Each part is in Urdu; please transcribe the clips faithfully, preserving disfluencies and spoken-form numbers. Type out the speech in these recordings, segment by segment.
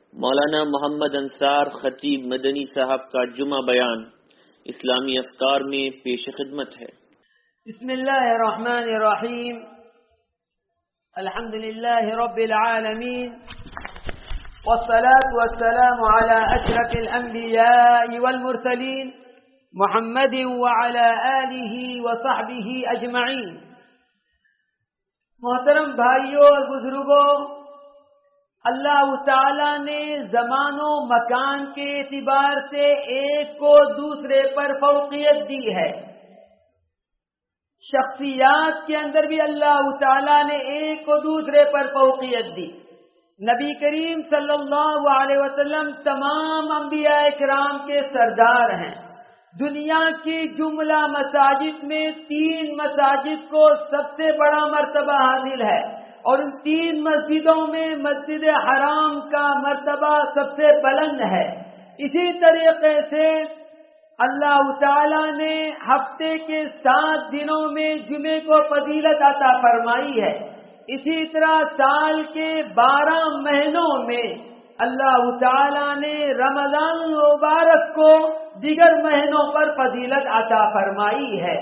مولانا محمد انصار خطیب مدنی صاحب کا جمعہ بیان اسلامی افکار میں پیش خدمت ہے۔ بسم اللہ الرحمن الرحیم، الحمد للہ رب العالمین، والصلاة والسلام على اشرف الانبیاء والمرسلین محمد وعلى آلہ وصحبہ اجمعین۔ محترم بھائیوں اور بزرگوں، اللہ تعالی نے زمان و مکان کے اعتبار سے ایک کو دوسرے پر فوقیت دی ہے۔ شخصیات کے اندر بھی اللہ تعالی نے ایک کو دوسرے پر فوقیت دی۔ نبی کریم صلی اللہ علیہ وسلم تمام انبیاء کرام کے سردار ہیں۔ دنیا کی جملہ مساجد میں تین مساجد کو سب سے بڑا مرتبہ حاصل ہے، اور ان تین مسجدوں میں مسجد حرام کا مرتبہ سب سے بلند ہے۔ اسی طریقے سے اللہ تعالی نے ہفتے کے سات دنوں میں جمعے کو فضیلت عطا فرمائی ہے۔ اسی طرح سال کے بارہ مہینوں میں اللہ تعالی نے رمضان المبارک کو دیگر مہینوں پر فضیلت عطا فرمائی ہے۔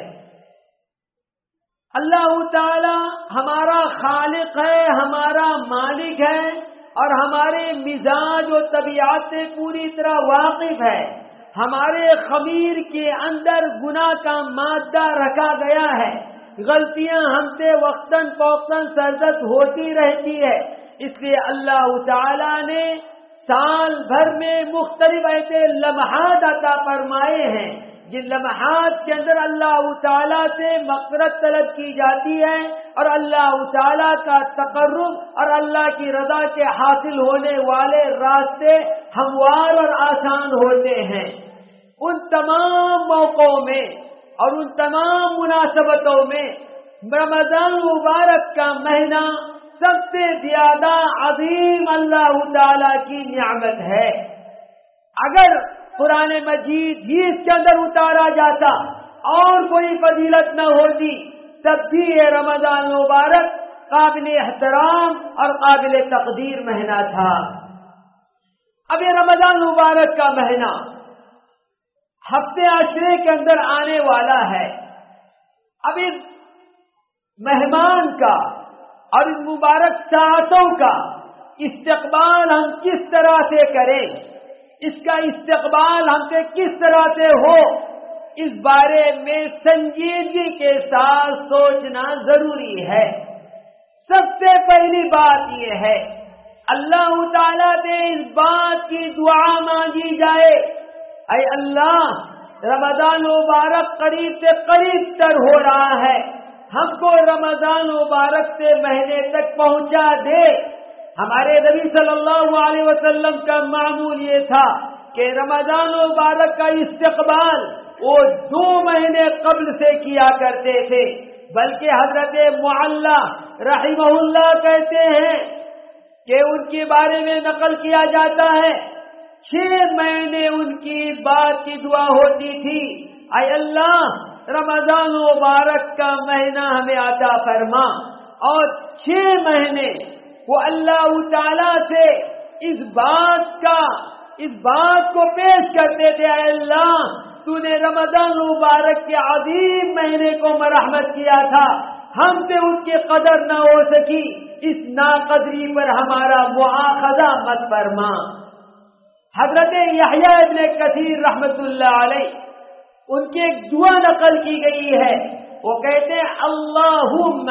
اللہ تعالی ہمارا خالق ہے، ہمارا مالک ہے، اور ہمارے مزاج و طبیعت سے پوری طرح واقف ہے۔ ہمارے خمیر کے اندر گناہ کا مادہ رکھا گیا ہے، غلطیاں ہم سے وقتاً فوقتاً سرزد ہوتی رہتی ہے۔ اس لیے اللہ تعالی نے سال بھر میں مختلف ایسے لمحات عطا فرمائے ہیں جن لمحات کے اندر اللہ تعالیٰ سے مغفرت طلب کی جاتی ہے، اور اللہ تعالیٰ کا تقرب اور اللہ کی رضا کے حاصل ہونے والے راستے ہموار اور آسان ہوتے ہیں۔ ان تمام موقعوں میں اور ان تمام مناسبتوں میں رمضان مبارک کا مہینہ سب سے زیادہ عظیم اللہ تعالیٰ کی نعمت ہے۔ اگر قرآن مجید ہی اس کے اندر اتارا جاتا اور کوئی فضیلت نہ ہوتی، تب بھی یہ رمضان مبارک قابل احترام اور قابل تقدیر مہینہ تھا۔ اب یہ رمضان مبارک کا مہینہ ہفتے عشرے کے اندر آنے والا ہے۔ اب اس مہمان کا اور ان مبارک ساعتوں کا استقبال ہم کس طرح سے کریں، اس کا استقبال ہم سے کس طرح سے ہو، اس بارے میں سنجیدگی کے ساتھ سوچنا ضروری ہے۔ سب سے پہلی بات یہ ہے، اللہ تعالیٰ سے اس بات کی دعا مانگی جائے، اے اللہ رمضان مبارک قریب سے قریب تر ہو رہا ہے، ہم کو رمضان مبارک سے مہینے تک پہنچا دے۔ ہمارے نبی صلی اللہ علیہ وسلم کا معمول یہ تھا کہ رمضان مبارک کا استقبال وہ دو مہینے قبل سے کیا کرتے تھے، بلکہ حضرت معلّہ رحمہ اللہ کہتے ہیں کہ ان کے بارے میں نقل کیا جاتا ہے چھ مہینے ان کی بات کی دعا ہوتی تھی، اے اللہ رمضان مبارک کا مہینہ ہمیں عطا فرما، اور چھ مہینے وہ اللہ تعالیٰ سے اس بات کا اس بات کو پیش کرتے تھے، اے اللہ تو نے رمضان مبارک کے عظیم مہینے کو مرحمت کیا تھا، ہم سے اس کی قدر نہ ہو سکی، اس ناقدری پر ہمارا مؤاخذہ مت فرما۔ حضرت یحییٰ ابن کثیر رحمت اللہ علیہ ان کی ایک دعا نقل کی گئی ہے، وہ کہتے ہیں اللہم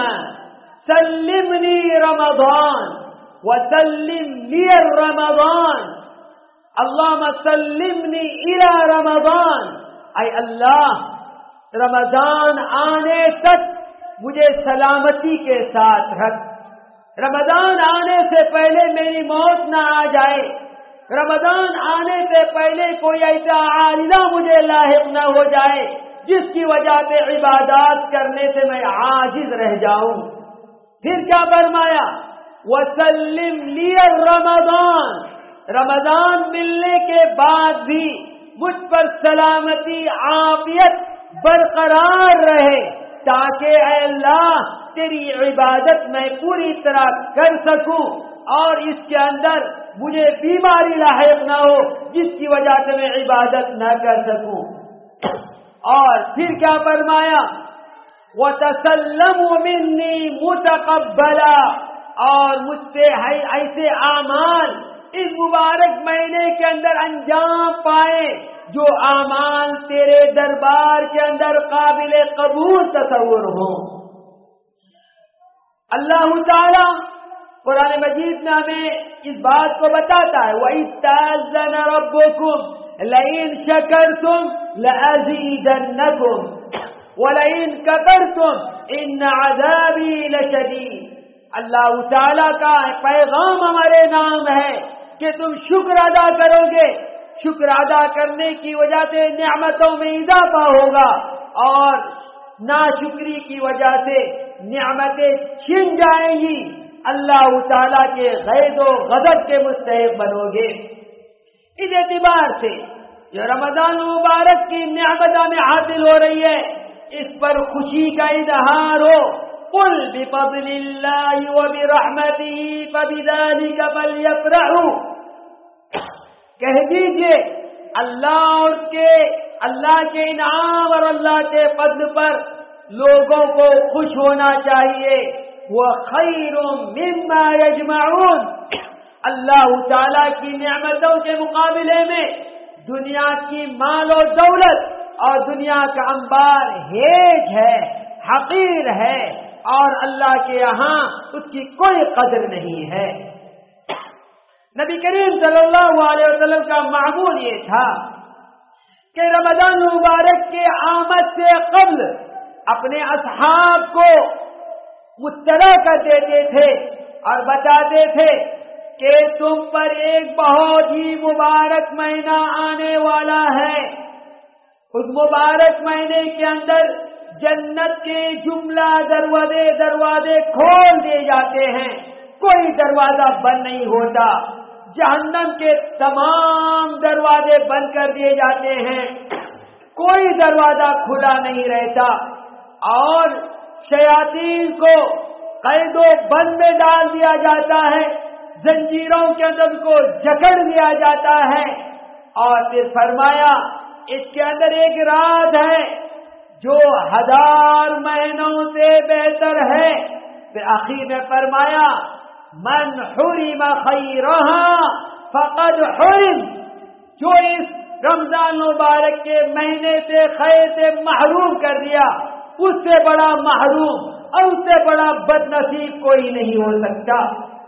سلمنی رمضان وسلم لی رمضان، اللہم سلمنی الی رمضان، اے اللہ رمضان آنے تک مجھے سلامتی کے ساتھ رکھ، رمضان آنے سے پہلے میری موت نہ آ جائے، رمضان آنے سے پہلے کوئی ایسا عارضہ مجھے لاحق نہ ہو جائے جس کی وجہ سے عبادات کرنے سے میں عاجز رہ جاؤں۔ پھر کیا فرمایا، وسلم لی رمضان، رمضان ملنے کے بعد بھی مجھ پر سلامتی عافیت برقرار رہے، تاکہ اے اللہ تیری عبادت میں پوری طرح کر سکوں، اور اس کے اندر مجھے بیماری لاحق نہ ہو جس کی وجہ سے میں عبادت نہ کر سکوں. اور پھر کیا فرمایا؟ وَتَسَلَّمُ مِنِّي مُتَقَبَّلًا، اور مجھ سے ایسے اعمال اس مبارک مہینے کے اندر انجام پائے جو اعمال تیرے دربار کے اندر قابل قبول تصور ہوں. اللہ تعالی قرآن مجید میں ہمیں اس بات کو بتاتا ہے وَإِذْ تَأَذَّنَ رَبُّكُمْ لَئِن شَكَرْتُمْ لَأَزِيدَنَّكُمْ وَلَئِن كَفَرْتُمْ إِنَّ عَذَابِي لَشَدِيدٌ. اللہ تعالیٰ کا پیغام ہمارے نام ہے کہ تم شکر ادا کرو گے، شکر ادا کرنے کی وجہ سے نعمتوں میں اضافہ ہوگا، اور ناشکری کی وجہ سے نعمتیں چھن جائیں گی، اللہ تعالیٰ کے غیظ و غضب کے مستحق بنو گے. اس اعتبار سے جو رمضان مبارک کی نعمت میں حاصل ہو رہی ہے اس پر خوشی کا اظہار ہو. قل بفضل اللہ وبرحمتہ فبذلک فلیفرحوا، کہہ دیجئے اللہ اور کے اللہ کے انعام اور اللہ کے فضل پر لوگوں کو خوش ہونا چاہیے. وَخَيْرٌ مِّمَّا يَجْمَعُونَ، اللہ تعالیٰ کی نعمتوں کے مقابلے میں دنیا کی مال و دولت اور دنیا کا انبار ہیج ہے، حقیر ہے، اور اللہ کے یہاں اس کی کوئی قدر نہیں ہے. نبی کریم صلی اللہ علیہ وسلم کا معمول یہ تھا کہ رمضان مبارک کے آمد سے قبل اپنے اصحاب کو مطلع کر دیتے تھے اور بتاتے تھے کہ تم پر ایک بہت ہی مبارک مہینہ آنے والا ہے. اس مبارک مہینے کے اندر جنت کے جملہ دروازے دروازے کھول دیے جاتے ہیں، کوئی دروازہ بند نہیں ہوتا. جہنم کے تمام دروازے بند کر دیے جاتے ہیں، کوئی دروازہ کھلا نہیں رہتا، اور شیاطین کو قید و بند میں ڈال دیا جاتا ہے، زنجیروں کے اندر کو جکڑ دیا جاتا ہے. اور پھر فرمایا اس کے اندر ایک رات ہے جو ہزار مہینوں سے بہتر ہے. پھر آخر میں فرمایا من حرم خیرها فقد حرم، جو اس رمضان مبارک کے مہینے سے خیر سے محروم کر دیا اس سے بڑا محروم اور اس سے بڑا بد نصیب کوئی نہیں ہو سکتا.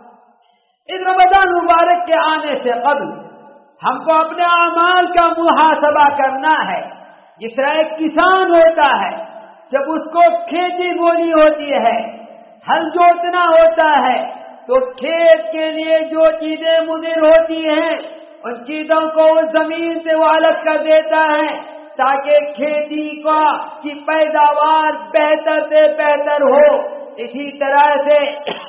اس رمضان مبارک کے آنے سے قبل ہم کو اپنے اعمال کا محاسبہ کرنا ہے. جس طرح ایک کسان ہوتا ہے، جب اس کو کھیتی بونی ہوتی ہے، ہل جوتنا ہوتا ہے، تو کھیت کے لیے جو چیزیں مضر ہوتی ہیں ان چیزوں کو اس زمین سے وہ الگ کر دیتا ہے تاکہ کھیتی کا کی پیداوار بہتر سے بہتر ہو. اسی طرح سے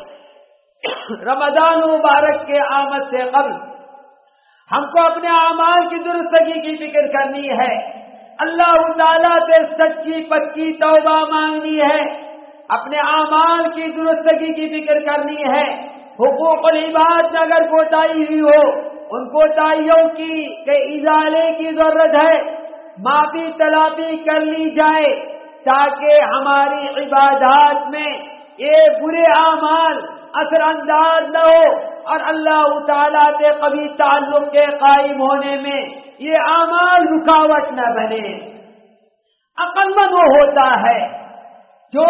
رمضان مبارک کے آمد سے قبل ہم کو اپنے اعمال کی درستگی کی فکر کرنی ہے، اللہ تعالیٰ سے سچی پکی توبہ مانگنی ہے، اپنے اعمال کی درستگی کی فکر کرنی ہے. حقوق العباد میں اگر کوتاہی ہوئی ہو ان کوتاہیوں کی کے ازالے کی ضرورت ہے، معافی تلافی کر لی جائے تاکہ ہماری عبادات میں یہ برے اعمال اثر انداز نہ ہو اور اللہ تعالیٰ سے کبھی تعلق کے قائم ہونے میں یہ اعمال رکاوٹ نہ بنے. عقل مند وہ ہوتا ہے جو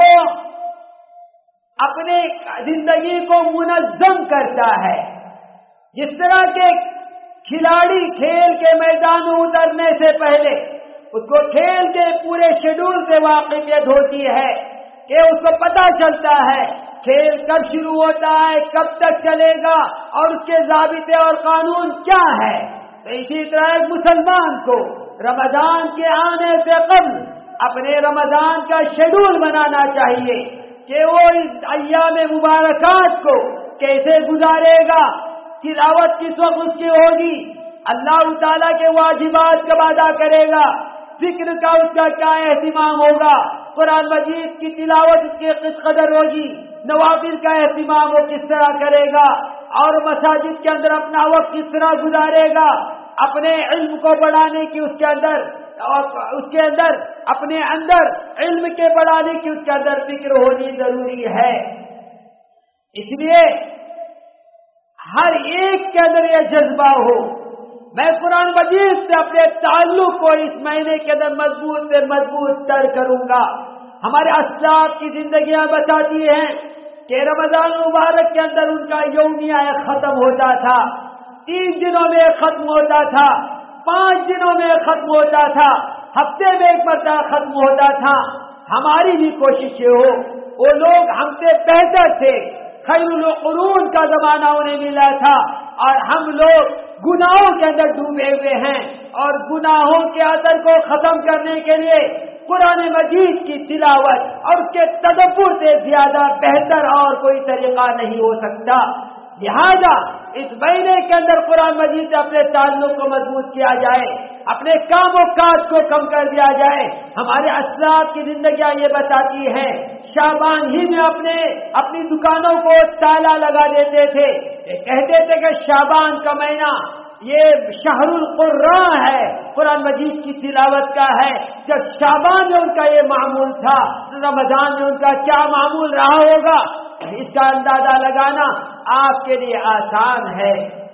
اپنے زندگی کو منظم کرتا ہے. جس طرح کے کھلاڑی کھیل کے میدان میں اترنے سے پہلے اس کو کھیل کے پورے شیڈول سے واقفیت ہوتی ہے کہ اس کو پتہ چلتا ہے کھیل کب شروع ہوتا ہے، کب تک چلے گا اور اس کے ضابطے اور قانون کیا ہے. تو اسی طرح ایک مسلمان کو رمضان کے آنے سے قبل اپنے رمضان کا شیڈول بنانا چاہیے کہ وہ اس ایام مبارکات کو کیسے گزارے گا، تلاوت کس وقت اس کی ہوگی، اللہ تعالیٰ کے واجبات کب ادا کرے گا، ذکر کا اس کا کیا اہتمام ہوگا، قرآن مجید کی تلاوت اس کی کس قدر ہوگی، نوافل کا اہتمام وہ کس طرح کرے گا. اور مساجد کے اندر اپنا وقت کس طرح گزارے گا، اپنے علم کو بڑھانے کی اس کے اندر اور اس کے اندر اپنے اندر علم کے بڑھانے کی اس کے اندر فکر ہونی ضروری ہے۔ اس لیے ہر ایک کے اندر یہ جذبہ ہو، میں قرآن مجید سے اپنے تعلق کو اس مہینے کے اندر مضبوط سے مضبوط تر کروں گا۔ ہمارے اسلاف کی زندگیاں بتاتی ہیں کہ رمضان مبارک کے اندر ان کا یومیہ ختم ہوتا تھا، تین دنوں میں ختم ہوتا تھا، پانچ دنوں میں ختم ہوتا تھا، ہفتے میں ایک مرتبہ ختم ہوتا تھا۔ ہماری بھی کوشش یہ ہو، وہ لوگ ہم سے بہتر تھے، خیر القرون کا زمانہ انہیں ملا تھا، اور ہم لوگ گناہوں کے اندر ڈوبے ہوئے ہیں، اور گناہوں کے اثر کو ختم کرنے کے لیے قرآن مجید کی تلاوت اور اس کے تدبر سے زیادہ بہتر اور کوئی طریقہ نہیں ہو سکتا۔ لہذا اس مہینے کے اندر قرآن مجید سے اپنے تعلق کو مضبوط کیا جائے، اپنے کام و کاج کو کم کر دیا جائے۔ ہمارے اسلاف کی زندگیاں یہ بتاتی ہیں، شعبان ہی میں اپنے اپنی دکانوں کو تالا لگا دیتے تھے، یہ کہتے تھے کہ شعبان کا مہینہ یہ شہر القرآن ہے، قرآن مجید کی تلاوت کا ہے۔ جب شعبان میں ان کا یہ معمول تھا، رمضان میں ان کا کیا معمول رہا ہوگا، اس کا اندازہ لگانا آپ کے لیے آسان ہے۔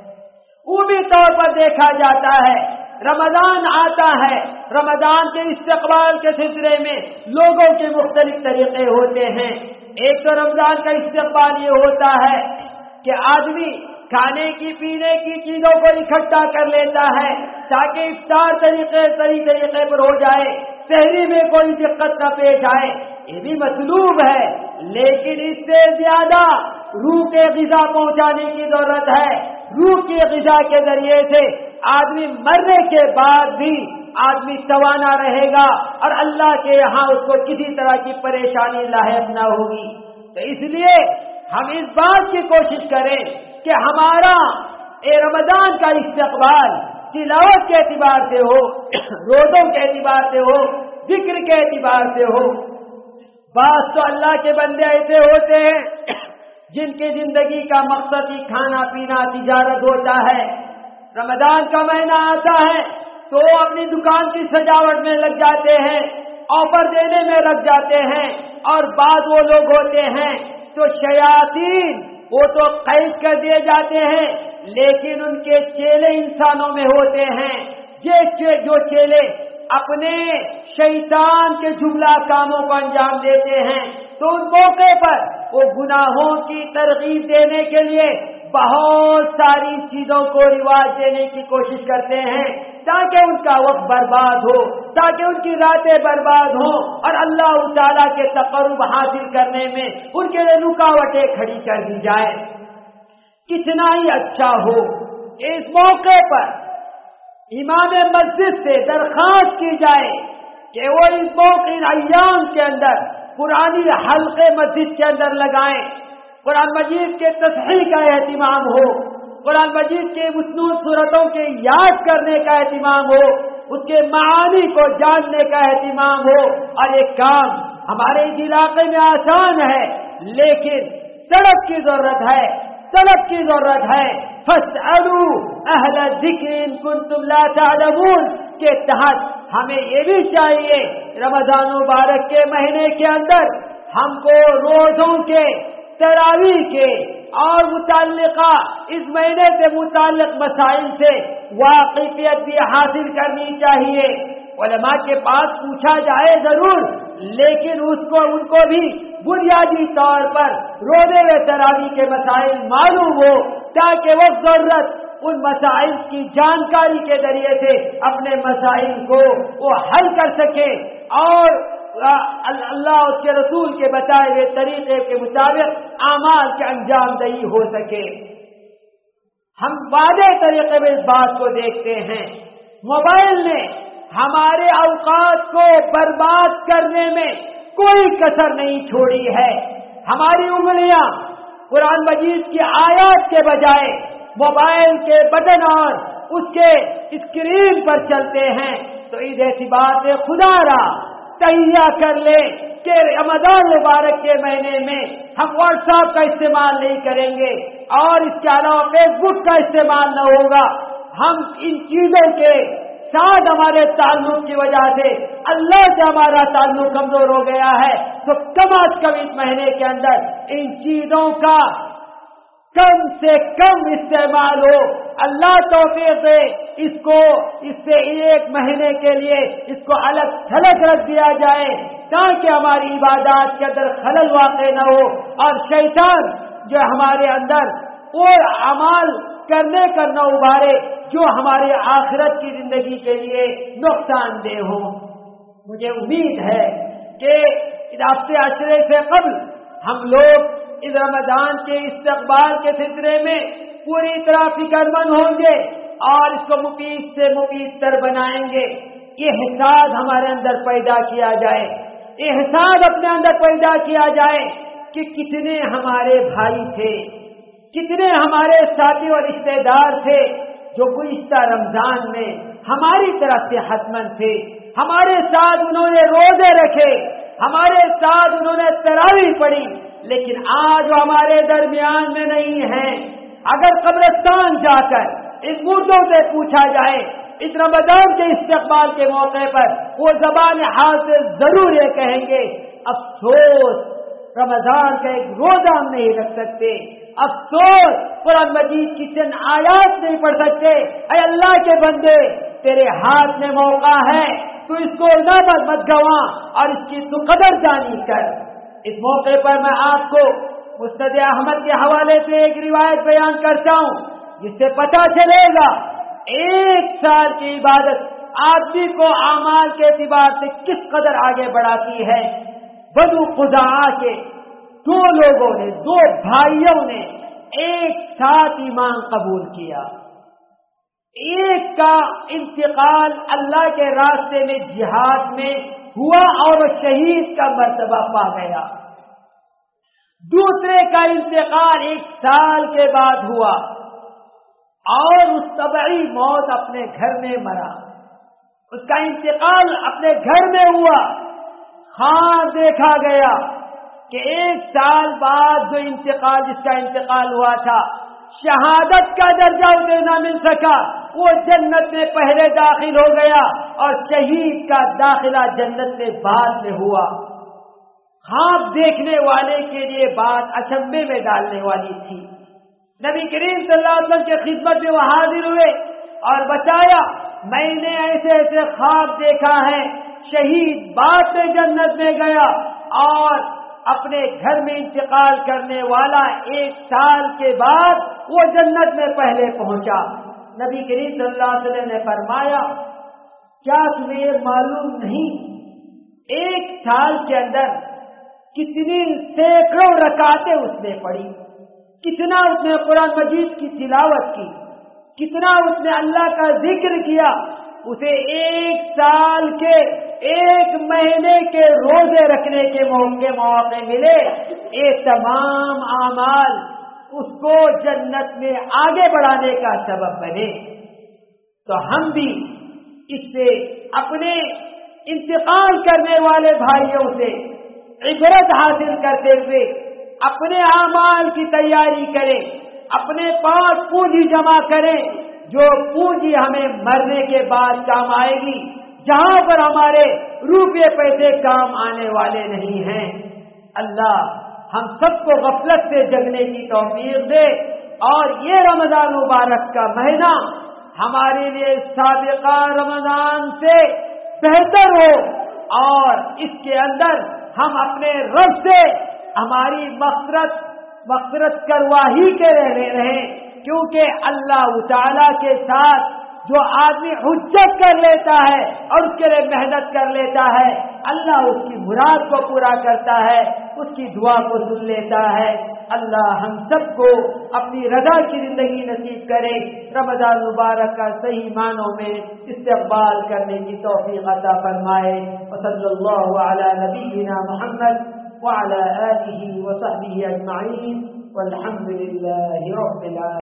عمومی طور پر دیکھا جاتا ہے، رمضان آتا ہے، رمضان کے استقبال کے سلسلے میں لوگوں کے مختلف طریقے ہوتے ہیں۔ ایک تو رمضان کا استقبال یہ ہوتا ہے کہ آدمی کھانے کی پینے کی چیزوں کو اکٹھا کر لیتا ہے تاکہ افطار طریقے صحیح طریقے پر ہو جائے، سحری میں کوئی دقت نہ پیش آئے، یہ بھی مطلوب ہے، لیکن اس سے زیادہ روح کے غذا پہنچانے کی ضرورت ہے۔ روح کی غذا کے ذریعے سے آدمی مرنے کے بعد بھی آدمی توانا رہے گا، اور اللہ کے یہاں اس کو کسی طرح کی پریشانی لاحق نہ ہوگی۔ تو اس لیے ہم اس بات کی کوشش کریں کہ ہمارا اے رمضان کا استقبال تلاوت کے اعتبار سے ہو، روزوں کے اعتبار سے ہو، ذکر کے اعتبار سے ہو۔ بعض تو اللہ کے بندے ایسے ہوتے ہیں جن کی زندگی کا مقصد ہی کھانا پینا تجارت ہوتا ہے، رمضان کا مہینہ آتا ہے تو اپنی دکان کی سجاوٹ میں لگ جاتے ہیں، آفر دینے میں لگ جاتے ہیں، اور بعض وہ لوگ ہوتے ہیں تو شیاطین وہ تو قید کر دیے جاتے ہیں، لیکن ان کے چیلے انسانوں میں ہوتے ہیں، جو چیلے اپنے شیطان کے جملہ کاموں کو انجام دیتے ہیں، تو ان موقع پر وہ گناہوں کی ترغیب دینے کے لیے بہت ساری چیزوں کو رواج دینے کی کوشش کرتے ہیں تاکہ ان کا وقت برباد ہو، تاکہ ان کی راتیں برباد ہوں، اور اللہ تعالیٰ کے تقرب حاصل کرنے میں ان کے لیے رکاوٹیں کھڑی کر دی جائے۔ کتنا ہی اچھا ہو اس موقع پر امام مسجد سے درخواست کی جائے کہ وہ اس موقع ان ایام کے اندر پرانی حلقے مسجد کے اندر لگائیں، قرآن مجید کے تصحیح کا اہتمام ہو، قرآن مجید کے متنوع صورتوں کے یاد کرنے کا اہتمام ہو، اس کے معانی کو جاننے کا اہتمام ہو۔ اور یہ کام ہمارے اس علاقے میں آسان ہے، لیکن سڑک کی ضرورت ہے، سڑک کی ضرورت ہے۔ فَاسْأَلُوا أَهْلَ الذِّكْرِ إِن كُنتُمْ لَا تَعْلَمُونَ کے تحت ہمیں یہ بھی چاہیے رمضان مبارک کے مہینے کے اندر ہم کو روزوں کے، تراویح کے اور متعلقہ اس مہینے سے متعلق مسائل سے واقفیت بھی حاصل کرنی چاہیے۔ علماء کے پاس پوچھا جائے ضرور، لیکن اس کو ان کو بھی بنیادی طور پر روزے و تراویح کے مسائل معلوم ہو تاکہ وہ ضرورت ان مسائل کی جانکاری کے ذریعے سے اپنے مسائل کو وہ حل کر سکے اور اللہ اس کے رسول کے بتائے ہوئے طریقے کے مطابق اعمال کے انجام دہی ہو سکے۔ ہم واضح طریقے میں اس بات کو دیکھتے ہیں، موبائل نے ہمارے اوقات کو برباد کرنے میں کوئی کسر نہیں چھوڑی ہے۔ ہماری انگلیاں قرآن مجید کی آیات کے بجائے موبائل کے بٹن اور اس کے اسکرین پر چلتے ہیں، تو اس اعتبار سے خدا را تہیہ کر لے کہ رمضان مبارک کے مہینے میں ہم واٹس ایپ کا استعمال نہیں کریں گے اور اس کے علاوہ فیس بک کا استعمال نہ ہوگا. ہم ان چیزوں کے ساتھ ہمارے تعلق کی وجہ سے اللہ سے ہمارا تعلق کمزور ہو گیا ہے, تو کم از کم اس مہینے کے اندر ان چیزوں کا کم سے کم استعمال ہو. اللہ توفیق دے اس کو اس سے ایک مہینے کے لیے اس کو الگ تھلگ رکھ دیا جائے تاکہ ہماری عبادات کے اندر خلل واقع نہ ہو اور شیطان جو ہمارے اندر اور اعمال کرنے کا نہ ابھارے جو ہمارے آخرت کی زندگی کے لیے نقصان دہ ہو. مجھے امید ہے کہ ہفتے عشرے سے قبل ہم لوگ اس رمضان کے استقبال کے سلسلے میں پوری طرح فکر مند ہوں گے اور اس کو مفید سے مفید تر بنائیں گے. یہ احساس ہمارے اندر پیدا کیا جائے, احساس اپنے اندر پیدا کیا جائے کہ کتنے ہمارے بھائی تھے, کتنے ہمارے ساتھی اور رشتے دار تھے جو گزشتہ رمضان میں ہماری طرف سے حتمند تھے, ہمارے ساتھ انہوں نے روزے رکھے, ہمارے ساتھ انہوں نے تراویح پڑھی, لیکن آج وہ ہمارے درمیان میں نہیں ہیں. اگر قبرستان جا کر اس مردوں سے پوچھا جائے اس رمضان کے استقبال کے موقع پر, وہ زبان حال سے ضرور یہ کہیں گے افسوس رمضان کا ایک روزہ ہم نہیں رکھ سکتے, افسوس قرآن مجید کی چند آیات نہیں پڑھ سکتے. اے اللہ کے بندے تیرے ہاتھ میں موقع ہے, تو اس کو نعمت مت گواں اور اس کی تو قدر دانی کر. اس موقع پر میں آپ کو مسند احمد کے حوالے سے ایک روایت بیان کرتا ہوں جس سے پتہ چلے گا ایک سال کی عبادت آدمی کو اعمال کے اعتبار سے کس قدر آگے بڑھاتی ہے. بنو خزاعہ کے دو لوگوں نے, دو بھائیوں نے ایک ساتھ ایمان قبول کیا. ایک کا انتقال اللہ کے راستے میں جہاد میں ہوا اور وہ شہید کا مرتبہ پا گیا. دوسرے کا انتقال ایک سال کے بعد ہوا اور اس طبعی موت اپنے گھر میں مرا. اس کا انتقال اپنے گھر میں ہوا. ہاں دیکھا گیا کہ ایک سال بعد جو انتقال جس کا انتقال ہوا تھا شہادت کا درجہ اسے نہ مل سکا, وہ جنت میں پہلے داخل ہو گیا اور شہید کا داخلہ جنت میں بعد میں ہوا. خواب دیکھنے والے کے لیے بات اچنبے میں ڈالنے والی تھی. نبی کریم صلی اللہ علیہ وسلم کی خدمت میں وہ حاضر ہوئے اور بتایا میں نے ایسے ایسے خواب دیکھا ہے, شہید بعد میں جنت میں گیا اور اپنے گھر میں انتقال کرنے والا ایک سال کے بعد وہ جنت میں پہلے پہنچا. نبی کریم صلی اللہ علیہ وسلم نے فرمایا کیا تمہیں یہ معلوم نہیں ایک سال کے اندر کتنی سینکڑوں رکعتیں اس نے پڑھی, کتنا اس نے قرآن مجید کی تلاوت کی, کتنا اس نے اللہ کا ذکر کیا. اسے ایک سال کے ایک مہینے کے روزے رکھنے کے موقع مواقع ملے. یہ تمام اعمال اس کو جنت میں آگے بڑھانے کا سبب بنے. تو ہم بھی اس سے اپنے انتقال کرنے والے بھائیوں سے عبرت حاصل کرتے ہوئے اپنے اعمال کی تیاری کریں, اپنے پاس پونجی جمع کریں جو پونجی ہمیں مرنے کے بعد کام آئے گی, جہاں پر ہمارے روپے پیسے کام آنے والے نہیں ہیں. اللہ ہم سب کو غفلت سے جگنے کی توفیق دے اور یہ رمضان مبارک کا مہینہ ہمارے لیے سابقہ رمضان سے بہتر ہو اور اس کے اندر ہم اپنے رب سے ہماری مغفرت مغفرت کرواہی کے رہنے رہیں, کیونکہ اللہ تعالی کے ساتھ جو آدمی حجت کر لیتا ہے اور اس کے لیے محنت کر لیتا ہے اللہ اس کی مراد کو پورا کرتا ہے, اس کی دعا کو سن لیتا ہے. اللہ ہم سب کو اپنی رضا کی زندگی نصیب کرے, رمضان مبارک کا صحیح معنوں میں استقبال کرنے کی توفیق عطا فرمائے. وصلی اللہ علی نبینا محمد وعلى آلہ وصحبہ اجمعین والحمد للہ رب العالمین.